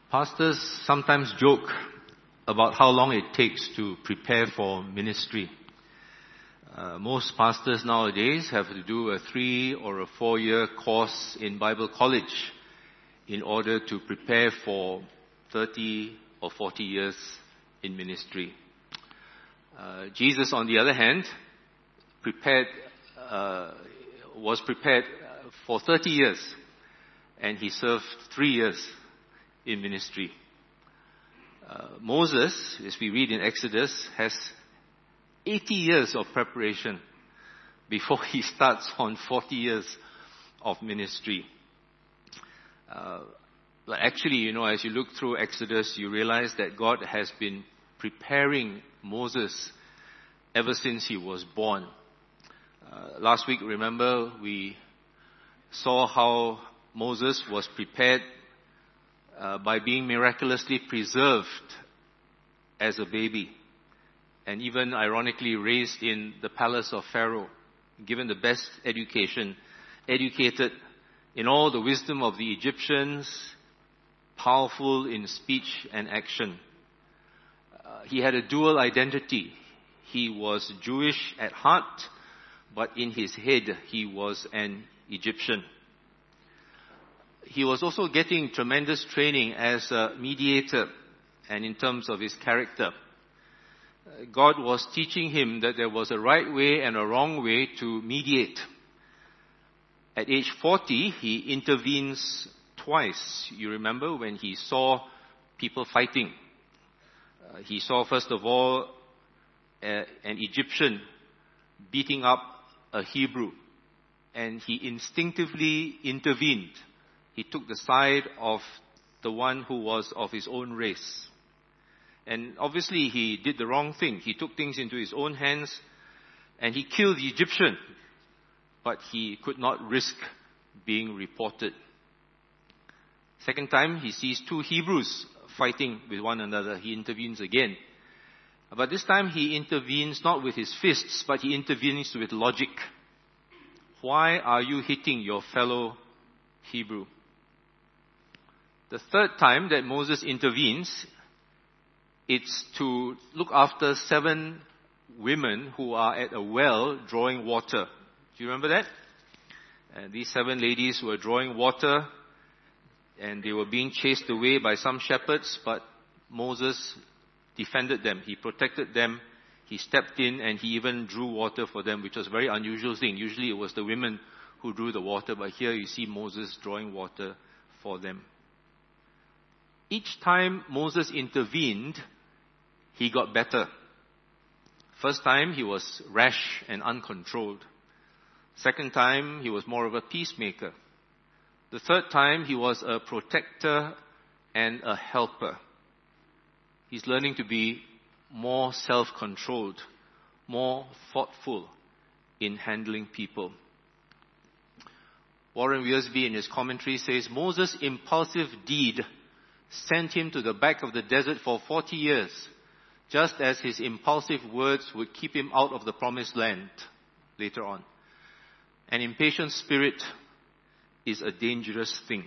Pastors sometimes joke about how long it takes to prepare for ministry. Most pastors nowadays have to do a 3 or a 4-year course in Bible college in order to prepare for 30 or 40 years in ministry. Jesus, on the other hand, was prepared for 30 years, and he served 3 years in ministry. Moses, as we read in Exodus, has 80 years of preparation before he starts on 40 years of ministry. But actually, as you look through Exodus, you realize that God has been preparing Moses ever since he was born. Last week, remember, we saw how Moses was prepared by being miraculously preserved as a baby, and even ironically raised in the palace of Pharaoh, given the best education, educated in all the wisdom of the Egyptians, powerful in speech and action. He had a dual identity. He was Jewish at heart, but in his head he was an Egyptian. He was also getting tremendous training as a mediator and in terms of his character. God was teaching him that there was a right way and a wrong way to mediate. At age 40, he intervenes twice. You remember when he saw people fighting. He saw, first of all, an Egyptian beating up a Hebrew, and he instinctively intervened. He took the side of the one who was of his own race. And obviously he did the wrong thing. He took things into his own hands and he killed the Egyptian. But he could not risk being reported. Second time, he sees 2 Hebrews fighting with one another. He intervenes again. But this time he intervenes not with his fists, but he intervenes with logic. Why are you hitting your fellow Hebrew? The third time that Moses intervenes, it's to look after 7 women who are at a well drawing water. Do you remember that? And these 7 ladies were drawing water, and they were being chased away by some shepherds, but Moses defended them. He protected them. He stepped in and he even drew water for them, which was a very unusual thing. Usually it was the women who drew the water, but here you see Moses drawing water for them. Each time Moses intervened, he got better. First time, he was rash and uncontrolled. Second time, he was more of a peacemaker. The third time, he was a protector and a helper. He's learning to be more self-controlled, more thoughtful in handling people. Warren Wiersbe in his commentary says, Moses' impulsive deed sent him to the back of the desert for 40 years, just as his impulsive words would keep him out of the promised land later on. An impatient spirit is a dangerous thing.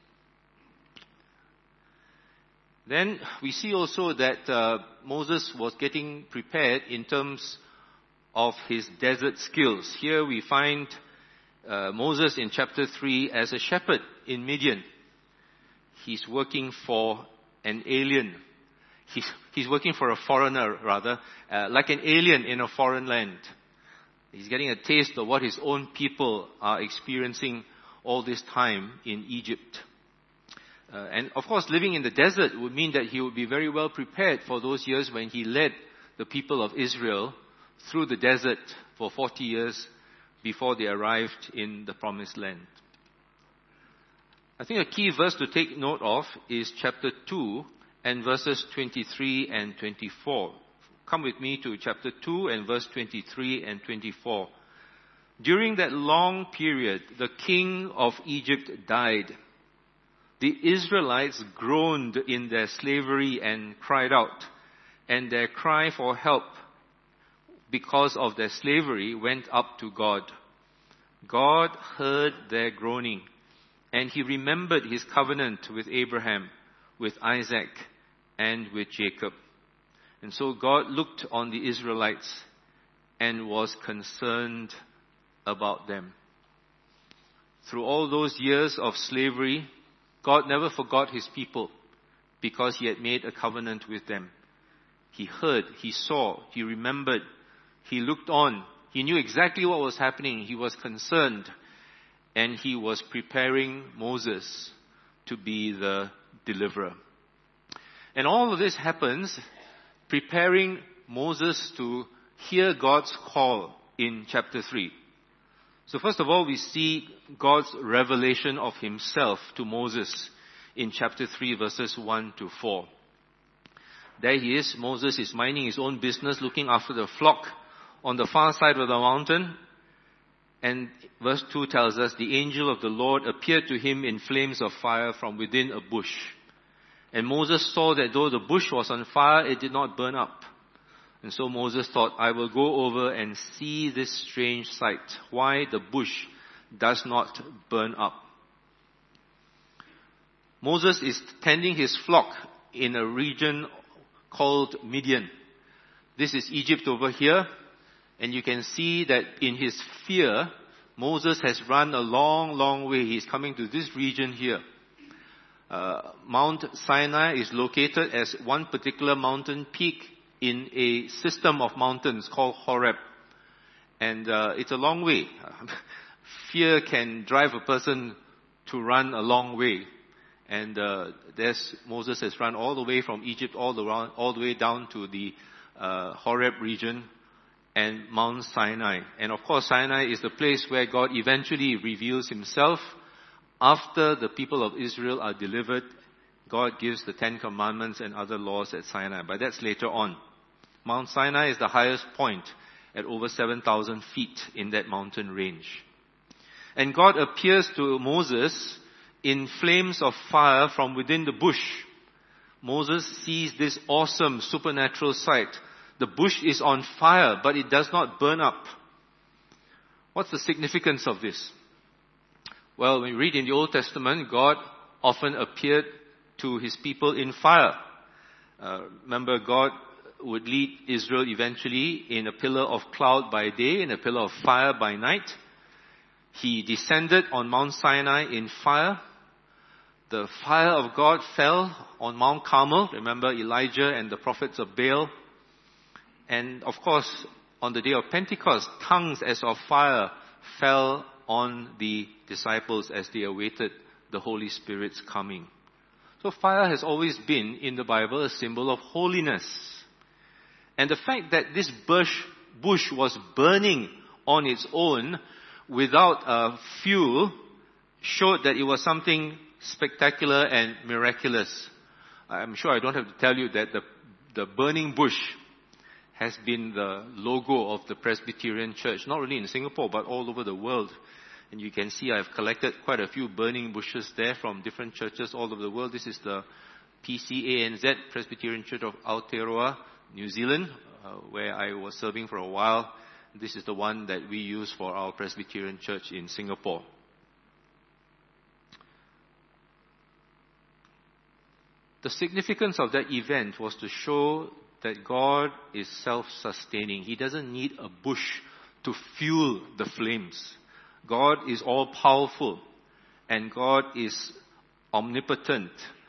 Then we see also that Moses was getting prepared in terms of his desert skills. Here we find Moses in chapter 3 as a shepherd in Midian. He's working for an alien. He's working for a foreigner, rather, like an alien in a foreign land. He's getting a taste of what his own people are experiencing all this time in Egypt. And of course, living in the desert would mean that he would be very well prepared for those years when he led the people of Israel through the desert for 40 years before they arrived in the promised land. I think a key verse to take note of is chapter 2 and verses 23 and 24. Come with me to chapter 2 and verse 23 and 24. During that long period, the king of Egypt died. The Israelites groaned in their slavery and cried out, and their cry for help because of their slavery went up to God. God heard their groaning, and he remembered his covenant with Abraham, with Isaac, and with Jacob. And so God looked on the Israelites and was concerned about them. Through all those years of slavery, God never forgot his people because he had made a covenant with them. He heard, he saw, he remembered, he looked on. He knew exactly what was happening. He was concerned, and he was preparing Moses to be the deliverer. And all of this happens preparing Moses to hear God's call in chapter 3. So first of all, we see God's revelation of himself to Moses in chapter 3, verses 1 to 4. There he is. Moses is minding his own business, looking after the flock on the far side of the mountain. And verse 2 tells us, the angel of the Lord appeared to him in flames of fire from within a bush. And Moses saw that though the bush was on fire, it did not burn up. And so Moses thought, I will go over and see this strange sight, why the bush does not burn up. Moses is tending his flock in a region called Midian. This is Egypt over here. And you can see that in his fear, Moses has run a long, long way. He's coming to this region here. Mount Sinai is located as one particular mountain peak in a system of mountains called Horeb. And it's a long way. Fear can drive a person to run a long way. And Moses has run all the way from Egypt all the way down to the Horeb region and Mount Sinai. And of course, Sinai is the place where God eventually reveals himself. After the people of Israel are delivered, God gives the 10 Commandments and other laws at Sinai. But that's later on. Mount Sinai is the highest point at over 7,000 feet in that mountain range. And God appears to Moses in flames of fire from within the bush. Moses sees this awesome supernatural sight. The bush is on fire, but it does not burn up. What's the significance of this? Well, when we read in the Old Testament, God often appeared to his people in fire. Remember, God would lead Israel eventually in a pillar of cloud by day and a pillar of fire by night. He descended on Mount Sinai in fire. The fire of God fell on Mount Carmel. Remember Elijah and the prophets of Baal. And of course, on the day of Pentecost, tongues as of fire fell on the disciples as they awaited the Holy Spirit's coming. So fire has always been in the Bible a symbol of holiness. And the fact that this bush was burning on its own without fuel showed that it was something spectacular and miraculous. I'm sure I don't have to tell you that the burning bush has been the logo of the Presbyterian Church, not only in Singapore, but all over the world. And you can see I've collected quite a few burning bushes there from different churches all over the world. This is the PCANZ, Presbyterian Church of Aotearoa, New Zealand, where I was serving for a while. This is the one that we use for our Presbyterian Church in Singapore. The significance of that event was to show that God is self-sustaining. He doesn't need a bush to fuel the flames. God is all-powerful, and God is omnipotent.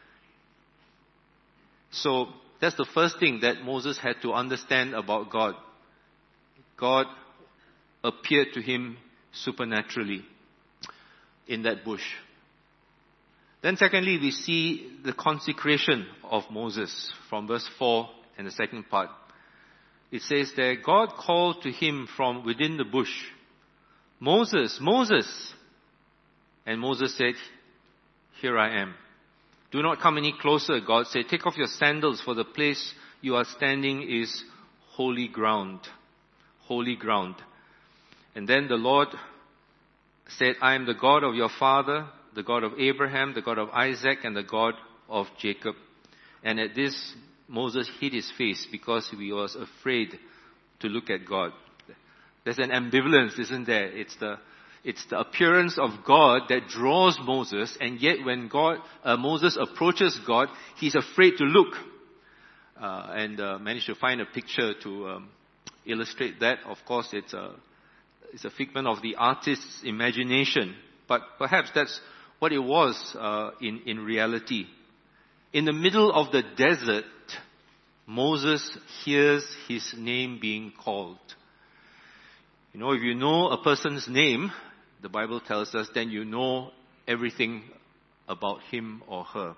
So that's the first thing that Moses had to understand about God. God appeared to him supernaturally in that bush. Then secondly, we see the consecration of Moses from verse 4 and the second part. It says there, God called to him from within the bush, Moses, Moses. And Moses said, here I am. Do not come any closer, God said. Take off your sandals, for the place you are standing is holy ground. Holy ground. And then the Lord said, I am the God of your father, the God of Abraham, the God of Isaac, and the God of Jacob. And at this, Moses hid his face because he was afraid to look at God. There's an ambivalence, isn't there? It's the appearance of God that draws Moses, and yet when Moses approaches God, he's afraid to look. And managed to find a picture to illustrate that. Of course, it's a figment of the artist's imagination, but perhaps that's what it was in reality. In the middle of the desert, Moses hears his name being called. You know, if you know a person's name, the Bible tells us, then you know everything about him or her.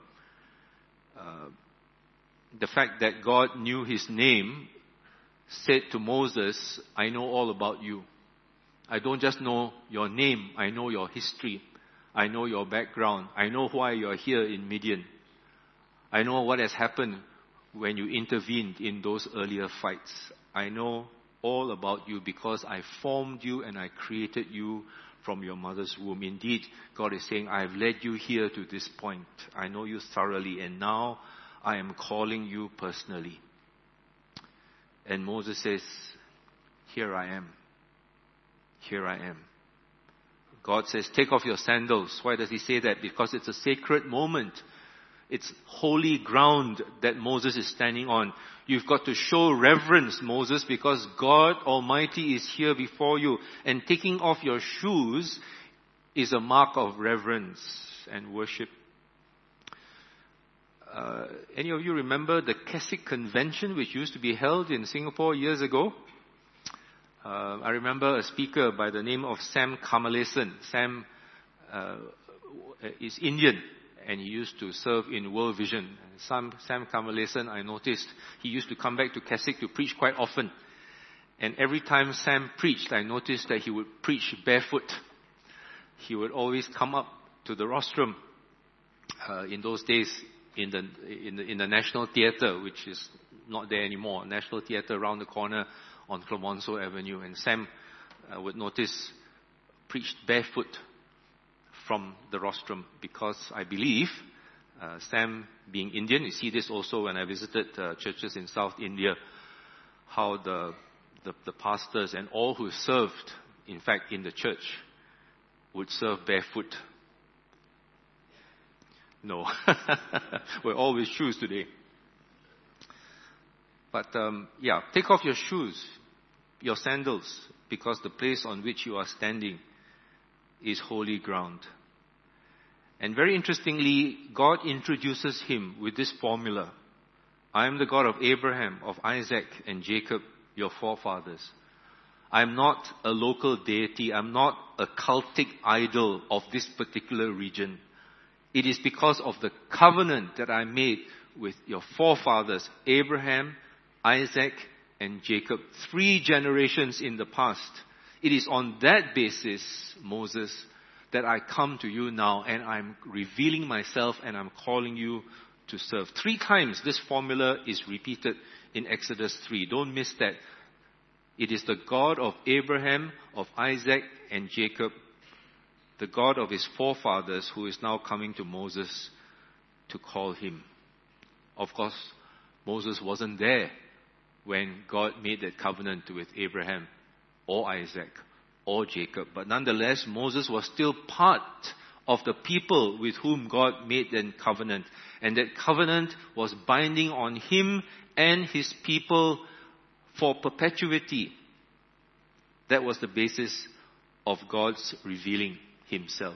The fact that God knew his name said to Moses, I know all about you. I don't just know your name, I know your history. I know your background. I know why you're here in Midian. I know what has happened when you intervened in those earlier fights. I know all about you because I formed you and I created you from your mother's womb. Indeed, God is saying, I have led you here to this point. I know you thoroughly, and now I am calling you personally. And Moses says, here I am. Here I am. God says, take off your sandals. Why does he say that? Because it's a sacred moment. It's holy ground that Moses is standing on. You've got to show reverence, Moses, because God Almighty is here before you. And taking off your shoes is a mark of reverence and worship. Any of you remember the Keswick Convention, which used to be held in Singapore years ago? I remember a speaker by the name of Sam Kamalesan. Sam is Indian, and he used to serve in World Vision. Sam Kamalesan, I noticed, he used to come back to Keswick to preach quite often. And every time Sam preached, I noticed that he would preach barefoot. He would always come up to the rostrum in those days in the National Theatre, which is not there anymore. National Theatre around the corner on Clemenceau Avenue, and Sam would notice preached barefoot from the rostrum because I believe Sam being Indian, you see this also when I visited churches in South India, how the pastors and all who served, in fact, in the church would serve barefoot. No, we're all with shoes today. But take off your shoes, your sandals, because the place on which you are standing is holy ground. And very interestingly, God introduces him with this formula. I am the God of Abraham, of Isaac, and Jacob, your forefathers. I am not a local deity. I'm not a cultic idol of this particular region. It is because of the covenant that I made with your forefathers, Abraham, Isaac, and Jacob, 3 generations in the past. It is on that basis, Moses, that I come to you now, and I'm revealing myself and I'm calling you to serve. 3 times this formula is repeated in Exodus 3. Don't miss that. It is the God of Abraham, of Isaac, and Jacob, the God of his forefathers, who is now coming to Moses to call him. Of course, Moses wasn't there when God made that covenant with Abraham or Isaac or Jacob. But nonetheless, Moses was still part of the people with whom God made that covenant. And that covenant was binding on him and his people for perpetuity. That was the basis of God's revealing himself.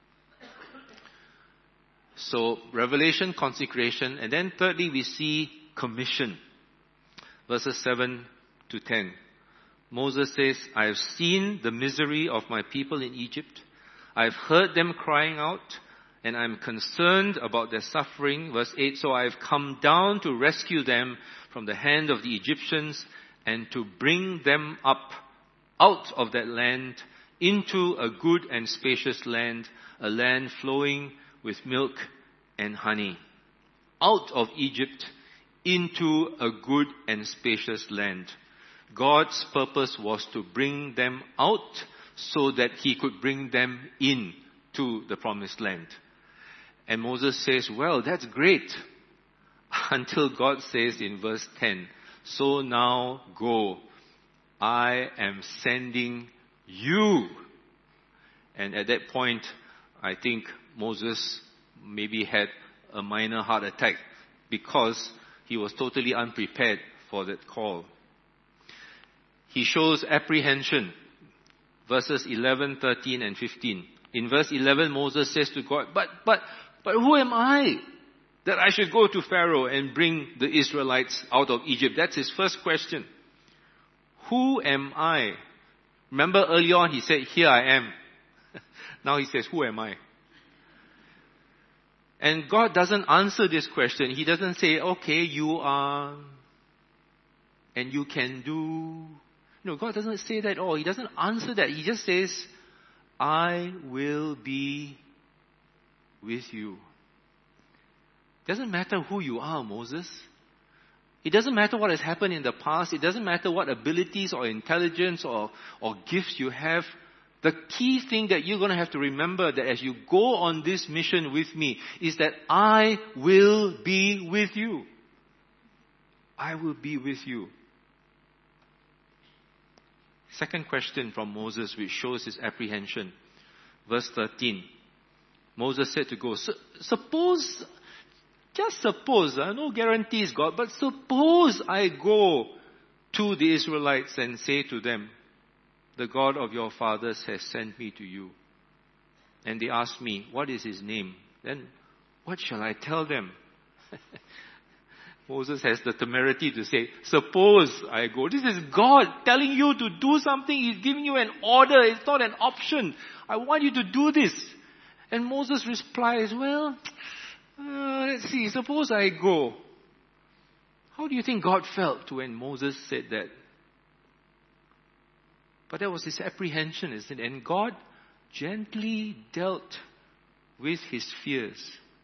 So, revelation, consecration, and then thirdly we see commission. Verses 7 to 10. Moses says, I have seen the misery of my people in Egypt. I have heard them crying out, and I am concerned about their suffering. Verse 8, so I have come down to rescue them from the hand of the Egyptians and to bring them up out of that land into a good and spacious land, a land flowing with milk and honey. Out of Egypt into a good and spacious land. God's purpose was to bring them out so that he could bring them in to the promised land. And Moses says, well, that's great. Until God says in verse 10, so now go, I am sending you. And at that point, I think Moses maybe had a minor heart attack because he was totally unprepared for that call. He shows apprehension. Verses 11, 13, and 15. In verse 11, Moses says to God, But who am I that I should go to Pharaoh and bring the Israelites out of Egypt? That's his first question. Who am I? Remember earlier on he said, here I am. Now he says, who am I? And God doesn't answer this question. He doesn't say, okay, you are, and you can do. No, God doesn't say that at all. He doesn't answer that. He just says, I will be with you. Doesn't matter who you are, Moses. It doesn't matter what has happened in the past. It doesn't matter what abilities or intelligence or gifts you have. The key thing that you're going to have to remember that as you go on this mission with me is that I will be with you. I will be with you. Second question from Moses, which shows his apprehension. Verse 13. Moses said to go, suppose, no guarantees, God, but suppose I go to the Israelites and say to them, the God of your fathers has sent me to you. And they ask me, what is his name? Then what shall I tell them? Moses has the temerity to say, suppose I go. This is God telling you to do something. He's giving you an order. It's not an option. I want you to do this. And Moses replies, well, let's see, suppose I go. How do you think God felt when Moses said that? But that was his apprehension, isn't it? And God gently dealt with his fears.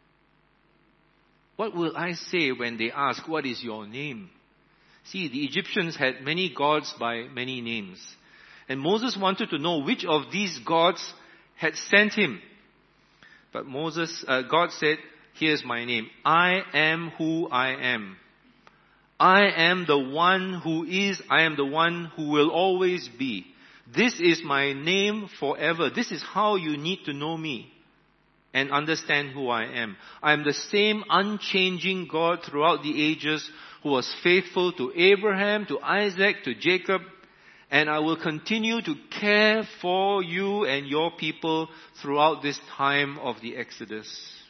What will I say when they ask, what is your name? See, the Egyptians had many gods by many names. And Moses wanted to know which of these gods had sent him. But God said, here's my name. I am who I am. I am the one who is. I am the one who will always be. This is my name forever. This is how you need to know me and understand who I am. I am the same unchanging God throughout the ages who was faithful to Abraham, to Isaac, to Jacob, and I will continue to care for you and your people throughout this time of the Exodus.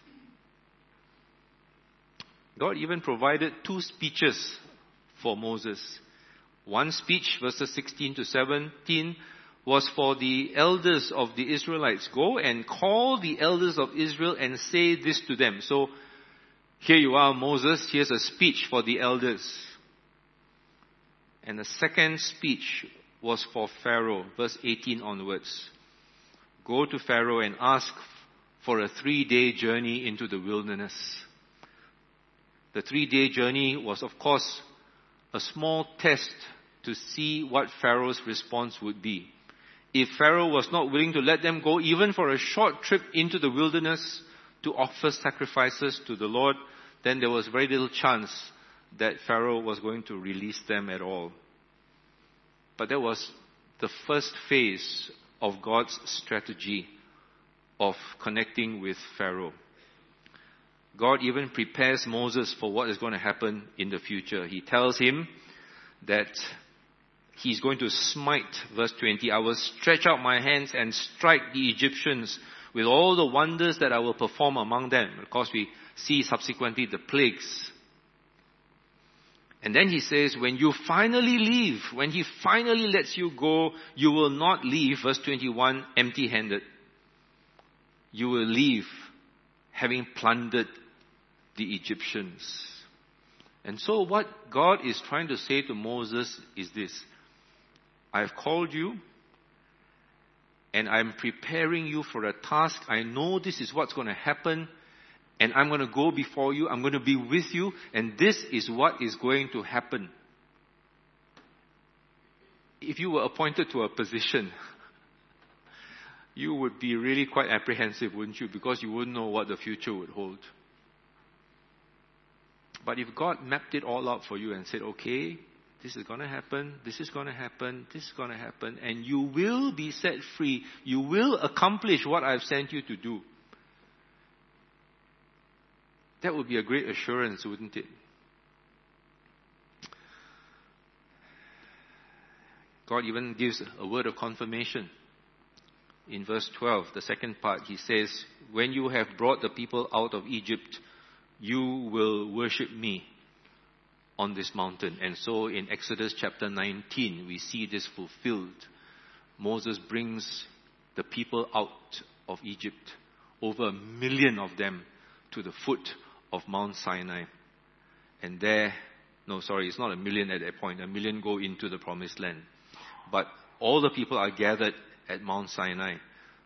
God even provided 2 speeches for Moses. One speech, verses 16 to 17, was for the elders of the Israelites. Go and call the elders of Israel and say this to them. So, here you are, Moses. Here's a speech for the elders. And the second speech was for Pharaoh, verse 18 onwards. Go to Pharaoh and ask for a 3-day journey into the wilderness. The 3-day journey was, of course, a small test to see what Pharaoh's response would be. If Pharaoh was not willing to let them go even for a short trip into the wilderness to offer sacrifices to the Lord, then there was very little chance that Pharaoh was going to release them at all. But that was the first phase of God's strategy of connecting with Pharaoh. God even prepares Moses for what is going to happen in the future. He tells him that he's going to smite, verse 20, I will stretch out my hands and strike the Egyptians with all the wonders that I will perform among them. Of course, we see subsequently the plagues. And then he says, when you finally leave, when he finally lets you go, you will not leave, verse 21, empty-handed. You will leave having plundered the Egyptians. And so what God is trying to say to Moses is this: I have called you and I'm preparing you for a task. I know this is what's going to happen, and I'm going to go before you. I'm going to be with you, and this is what is going to happen. If you were appointed to a position, you would be really quite apprehensive, wouldn't you? Because you wouldn't know what the future would hold. But if God mapped it all out for you and said, okay, this is going to happen, this is going to happen, this is going to happen, and you will be set free. You will accomplish what I've sent you to do. That would be a great assurance, wouldn't it? God even gives a word of confirmation. In verse 12, the second part, he says, when you have brought the people out of Egypt, you will worship me on this mountain. And so in Exodus chapter 19, we see this fulfilled. Moses brings the people out of Egypt, over 1 million of them, to the foot of Mount Sinai. And there, it's not 1 million at that point. 1 million go into the promised land. But all the people are gathered at Mount Sinai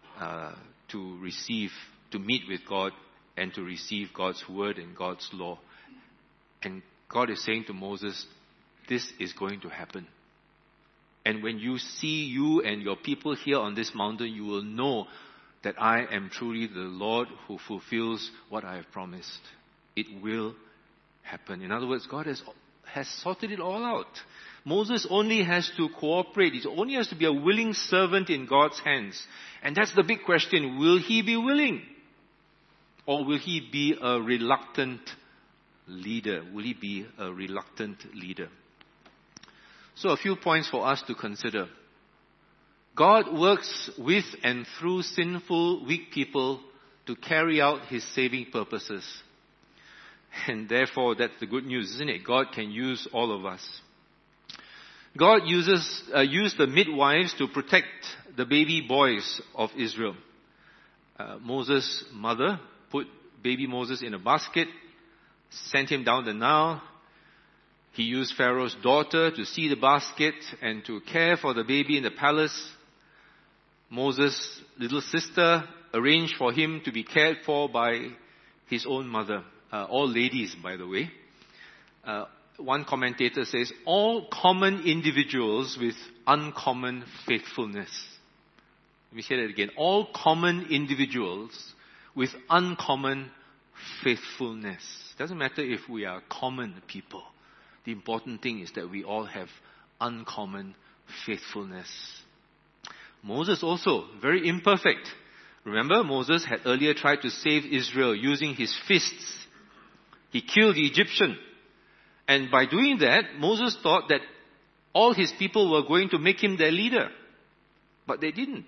to meet with God and to receive God's word and God's law. And God is saying to Moses, this is going to happen. And when you see you and your people here on this mountain, you will know that I am truly the Lord who fulfills what I have promised. It will happen. In other words, God has sorted it all out. Moses only has to cooperate. He only has to be a willing servant in God's hands. And that's the big question. Will he be willing? Or will he be a reluctant leader? Will he be a reluctant leader? So a few points for us to consider. God works with and through sinful, weak people to carry out his saving purposes. And therefore, that's the good news, isn't it? God can use all of us. God used the midwives to protect the baby boys of Israel. Moses' mother put baby Moses in a basket, sent him down the Nile. He used Pharaoh's daughter to see the basket and to care for the baby in the palace. Moses' little sister arranged for him to be cared for by his own mother. All ladies, by the way. One commentator says, all common individuals with uncommon faithfulness. Let me say that again. All common individuals with uncommon faithfulness. Doesn't matter if we are common people. The important thing is that we all have uncommon faithfulness. Moses also, very imperfect. Remember, Moses had earlier tried to save Israel using his fists. He killed the Egyptian. And by doing that, Moses thought that all his people were going to make him their leader. But they didn't.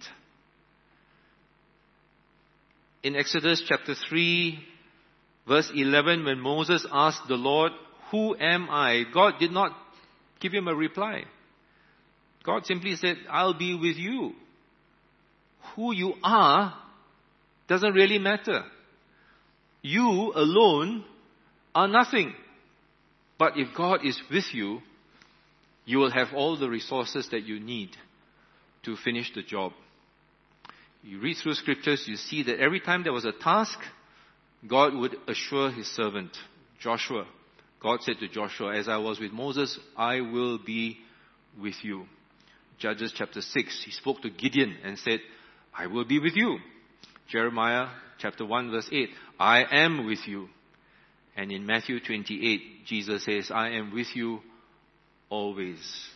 In Exodus chapter 3, verse 11, when Moses asked the Lord, who am I? God did not give him a reply. God simply said, I'll be with you. Who you are doesn't really matter. You alone are nothing. But if God is with you, you will have all the resources that you need to finish the job. You read through scriptures, you see that every time there was a task, God would assure his servant, Joshua. God said to Joshua, as I was with Moses, I will be with you. Judges chapter 6, he spoke to Gideon and said, I will be with you. Jeremiah chapter 1 verse 8, I am with you. And in Matthew 28, Jesus says, I am with you always,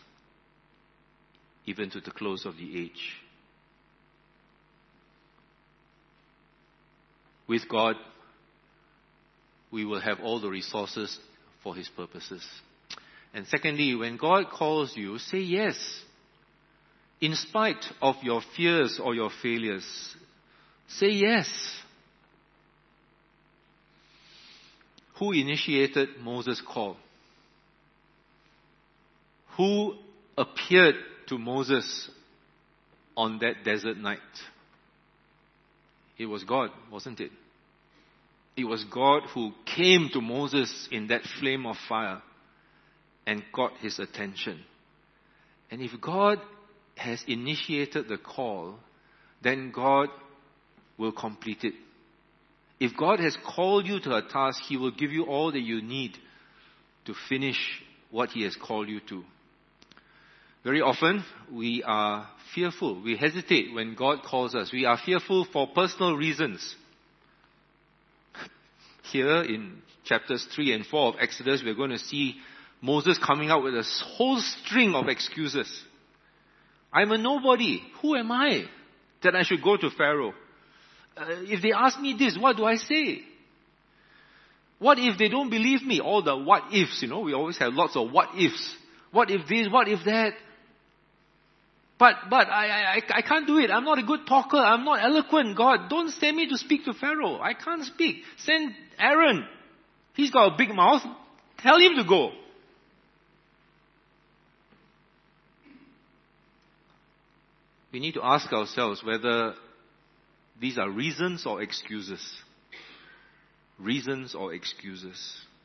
even to the close of the age. With God, we will have all the resources for his purposes. And secondly, when God calls you, say yes. In spite of your fears or your failures, say yes. Who initiated Moses' call? Who appeared to Moses on that desert night? It was God, wasn't it? It was God who came to Moses in that flame of fire and got his attention. And if God has initiated the call, then God will complete it. If God has called you to a task, he will give you all that you need to finish what he has called you to. Very often, we are fearful. We hesitate when God calls us. We are fearful for personal reasons. Here in chapters 3 and 4 of Exodus, we're going to see Moses coming out with a whole string of excuses. I'm a nobody. Who am I that I should go to Pharaoh? If they ask me this, what do I say? What if they don't believe me? All the what ifs, we always have lots of what ifs. What if this? What if that? But I can't do it. I'm not a good talker. I'm not eloquent. God, don't send me to speak to Pharaoh. I can't speak. Send Aaron. He's got a big mouth. Tell him to go. We need to ask ourselves whether these are reasons or excuses. Reasons or excuses.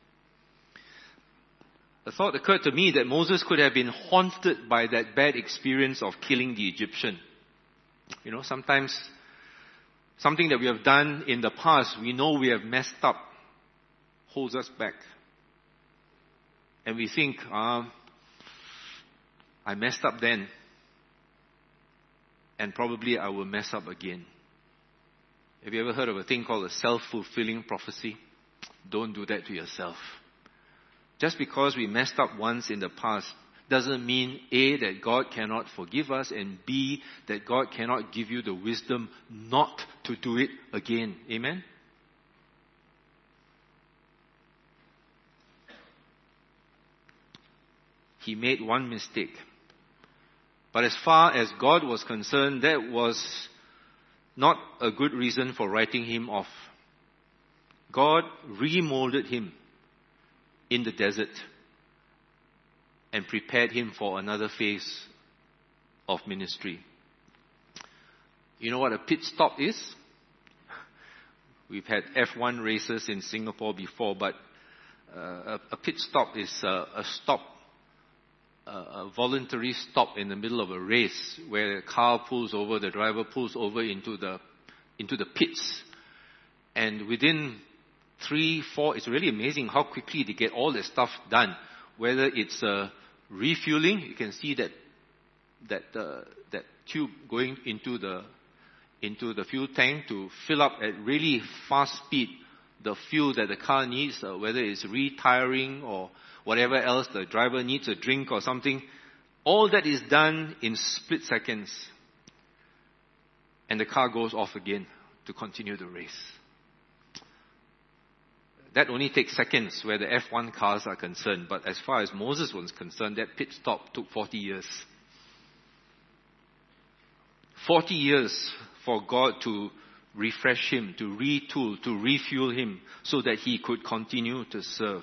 A thought occurred to me that Moses could have been haunted by that bad experience of killing the Egyptian. Sometimes something that we have done in the past, we know we have messed up, holds us back. And we think, I messed up then. And probably I will mess up again. Have you ever heard of a thing called a self-fulfilling prophecy? Don't do that to yourself. Just because we messed up once in the past doesn't mean A, that God cannot forgive us, and B, that God cannot give you the wisdom not to do it again. Amen? He made one mistake. But as far as God was concerned, that was not a good reason for writing him off. God remolded him in the desert and prepared him for another phase of ministry. You know what a pit stop is? We've had F1 races in Singapore before, but a pit stop is a stop, a voluntary stop in the middle of a race where the car pulls over, the driver pulls over into the pits. And within 3-4, it's really amazing how quickly they get all the stuff done. Whether it's refueling, you can see that tube going into the fuel tank to fill up at really fast speed the fuel that the car needs, whether it's retiring or whatever else, the driver needs a drink or something. All that is done in split seconds. And the car goes off again to continue the race. That only takes seconds where the F1 cars are concerned. But as far as Moses was concerned, that pit stop took 40 years. 40 years for God to refresh him, to retool, to refuel him so that he could continue to serve.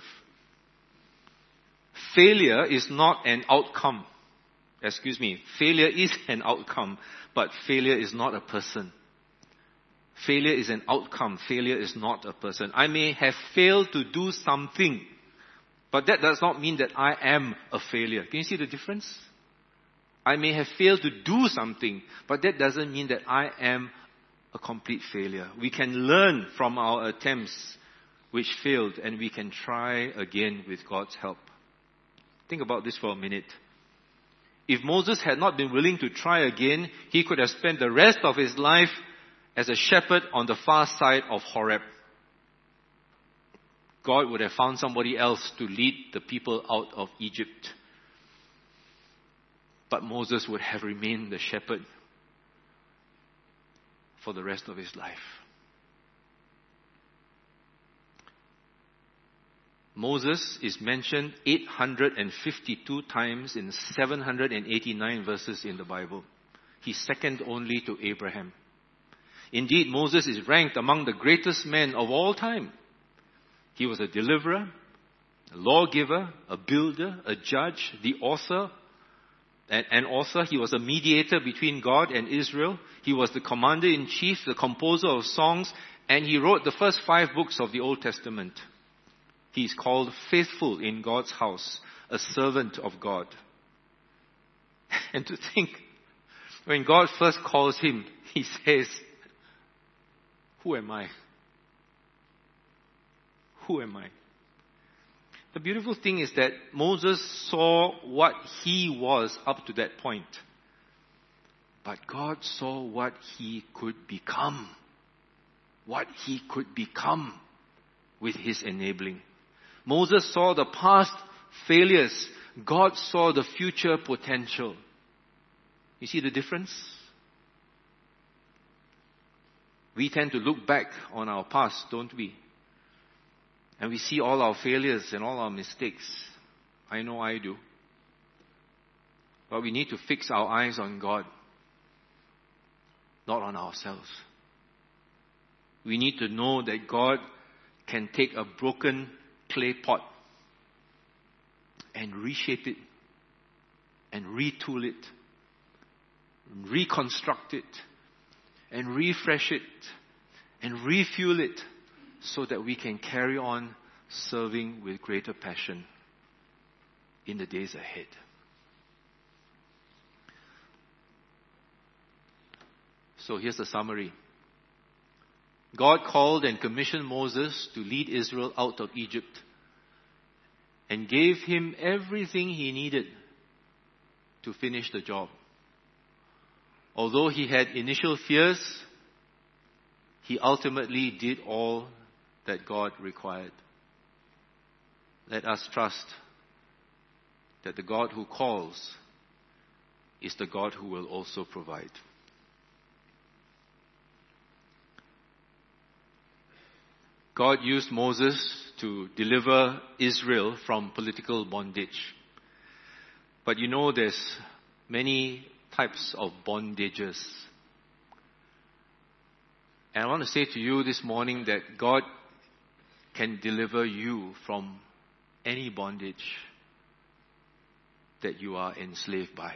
Failure is not an outcome. Failure is an outcome, but failure is not a person. Failure is an outcome. Failure is not a person. I may have failed to do something, but that does not mean that I am a failure. Can you see the difference? I may have failed to do something, but that doesn't mean that I am a complete failure. We can learn from our attempts which failed, and we can try again with God's help. Think about this for a minute. If Moses had not been willing to try again, he could have spent the rest of his life as a shepherd on the far side of Horeb. God would have found somebody else to lead the people out of Egypt. But Moses would have remained the shepherd for the rest of his life. Moses is mentioned 852 times in 789 verses in the Bible. He's second only to Abraham. Indeed, Moses is ranked among the greatest men of all time. He was a deliverer, a lawgiver, a builder, a judge, the author. An author, he was a mediator between God and Israel. He was the commander-in-chief, the composer of songs, and he wrote the first 5 books of the Old Testament. He is called faithful in God's house, a servant of God. And to think, when God first calls him, he says, "Who am I? Who am I?" The beautiful thing is that Moses saw what he was up to that point. But God saw what he could become. What he could become with his enabling. Moses saw the past failures, God saw the future potential. You see the difference? We tend to look back on our past, don't we? And we see all our failures and all our mistakes. I know I do. But we need to fix our eyes on God, not on ourselves. We need to know that God can take a broken clay pot and reshape it and retool it, reconstruct it, and refresh it and refuel it so that we can carry on serving with greater passion in the days ahead. So here's the summary. God called and commissioned Moses to lead Israel out of Egypt and gave him everything he needed to finish the job. Although he had initial fears, he ultimately did all that God required. Let us trust that the God who calls is the God who will also provide. God used Moses to deliver Israel from political bondage. But you know there's many types of bondages. And I want to say to you this morning that God can deliver you from any bondage that you are enslaved by.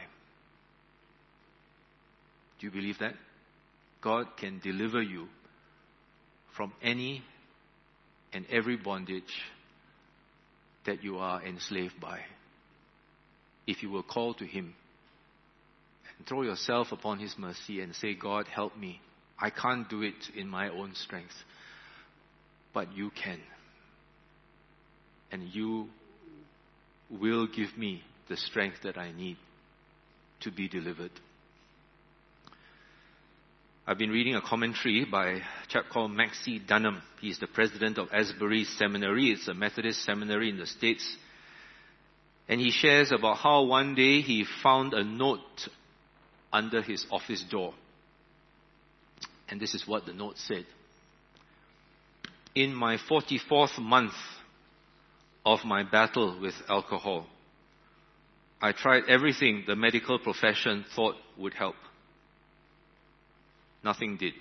Do you believe that? God can deliver you from any and every bondage that you are enslaved by, if you will call to Him and throw yourself upon His mercy and say, God, help me. I can't do it in my own strength, but you can. And you will give me the strength that I need to be delivered. I've been reading a commentary by a chap called Maxie Dunham. He's the president of Asbury Seminary. It's a Methodist seminary in the States. And he shares about how one day he found a note under his office door. And this is what the note said. In my 44th month of my battle with alcohol, I tried everything the medical profession thought would help. Nothing did.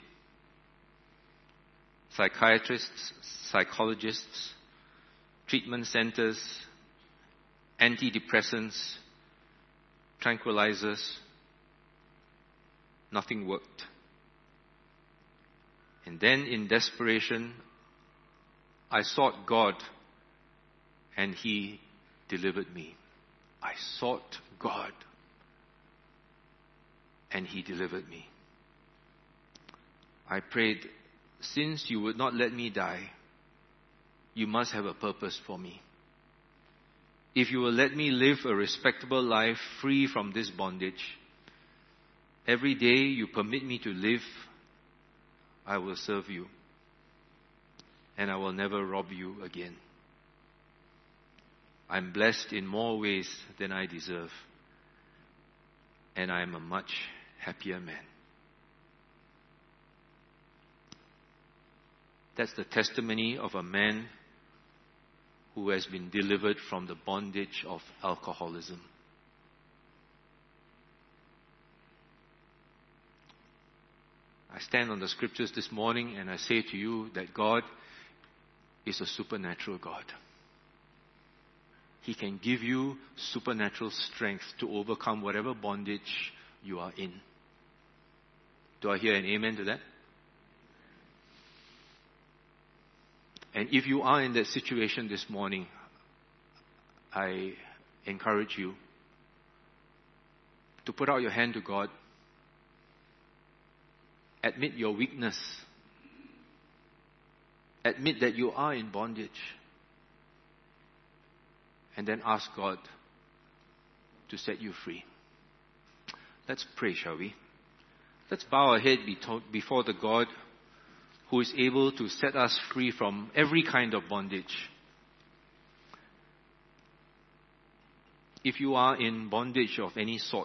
Psychiatrists, psychologists, treatment centers, antidepressants, tranquilizers, nothing worked. And then in desperation, I sought God and He delivered me. I sought God and He delivered me. I prayed, since you would not let me die, you must have a purpose for me. If you will let me live a respectable life free from this bondage, every day you permit me to live, I will serve you. And I will never rob you again. I'm blessed in more ways than I deserve. And I am a much happier man. That's the testimony of a man who has been delivered from the bondage of alcoholism. I stand on the scriptures this morning and I say to you that God is a supernatural God. He can give you supernatural strength to overcome whatever bondage you are in. Do I hear an amen to that? And if you are in that situation this morning, I encourage you to put out your hand to God. Admit your weakness. Admit that you are in bondage. And then ask God to set you free. Let's pray, shall we? Let's bow our head before the God who is able to set us free from every kind of bondage. If you are in bondage of any sort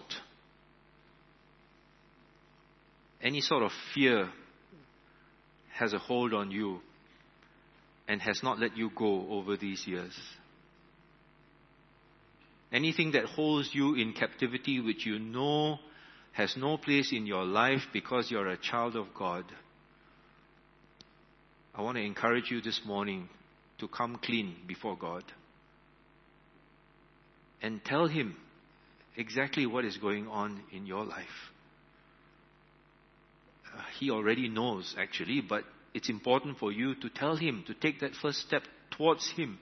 of fear has a hold on you and has not let you go over these years. Anything that holds you in captivity which you know has no place in your life because you're a child of God. I want to encourage you this morning to come clean before God and tell Him exactly what is going on in your life. He already knows actually, but it's important for you to tell Him, to take that first step towards Him.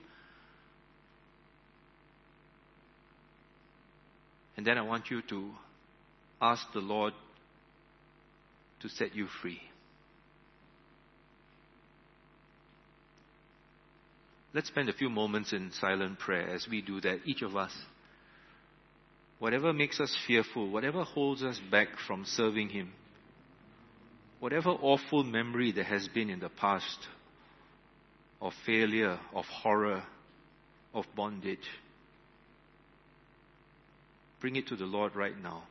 And then I want you to ask the Lord to set you free. Let's spend a few moments in silent prayer as we do that, each of us. Whatever makes us fearful, whatever holds us back from serving Him, whatever awful memory there has been in the past of failure, of horror, of bondage, bring it to the Lord right now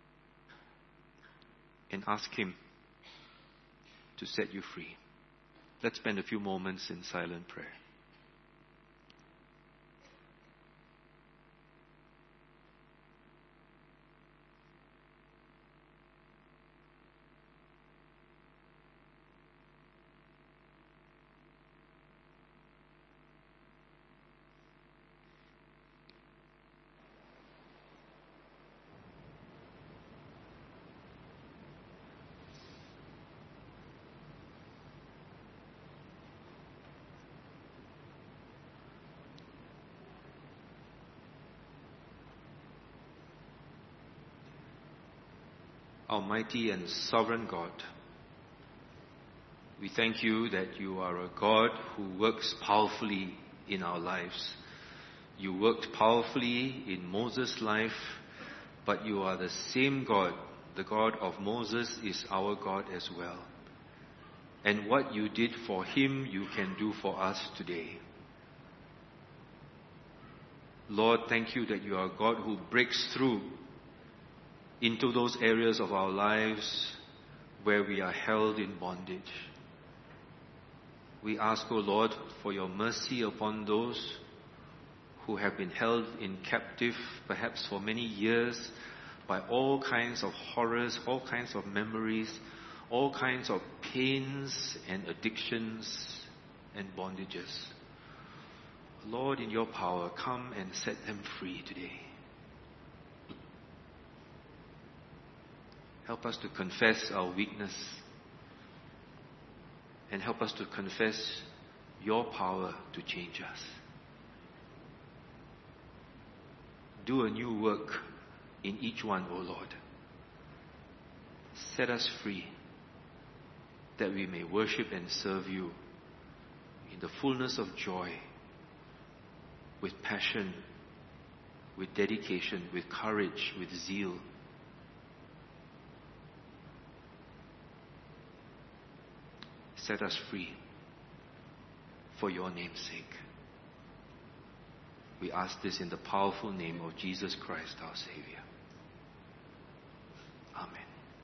and ask Him to set you free. Let's spend a few moments in silent prayer. Almighty and sovereign God, we thank you that you are a God who works powerfully in our lives. You worked powerfully in Moses' life, but you are the same God. The God of Moses is our God as well. And what you did for him, you can do for us today. Lord, thank you that you are a God who breaks through into those areas of our lives where we are held in bondage. We ask, O Lord, for your mercy upon those who have been held in captive, perhaps for many years, by all kinds of horrors, all kinds of memories, all kinds of pains and addictions and bondages. Lord, in your power, come and set them free today. Help us to confess our weakness and help us to confess your power to change us. Do a new work in each one, O Lord. Set us free that we may worship and serve you in the fullness of joy, with passion, with dedication, with courage, with zeal. Set us free for your name's sake. We ask this in the powerful name of Jesus Christ, our Savior.